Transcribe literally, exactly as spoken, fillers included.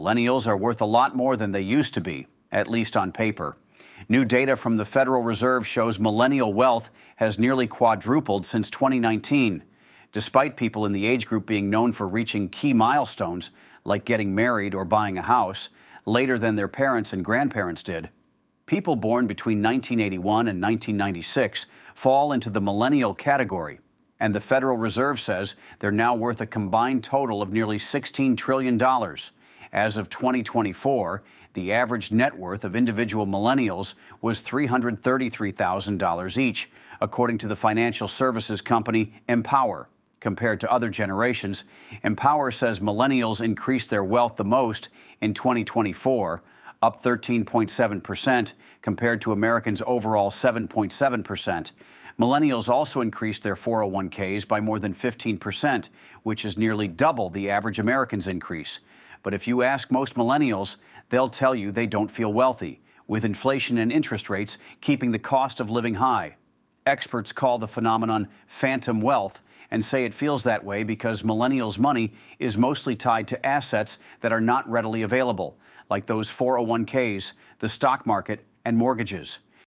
Millennials are worth a lot more than they used to be, at least on paper. New data from the Federal Reserve shows millennial wealth has nearly quadrupled since twenty nineteen. Despite people in the age group being known for reaching key milestones, like getting married or buying a house, later than their parents and grandparents did. People born between nineteen eighty-one and nineteen ninety-six fall into the millennial category, and the Federal Reserve says they're now worth a combined total of nearly sixteen trillion dollars. As of twenty twenty-four, the average net worth of individual millennials was three hundred thirty-three thousand dollars each, according to the financial services company Empower. Compared to other generations, Empower says millennials increased their wealth the most in twenty twenty-four, up thirteen point seven percent compared to Americans' overall seven point seven percent. Millennials also increased their four oh one Ks by more than fifteen percent, which is nearly double the average American's increase. But if you ask most millennials, they'll tell you they don't feel wealthy, with inflation and interest rates keeping the cost of living high. Experts call the phenomenon phantom wealth and say it feels that way because millennials' money is mostly tied to assets that are not readily available, like those four oh one Ks, the stock market, and mortgages.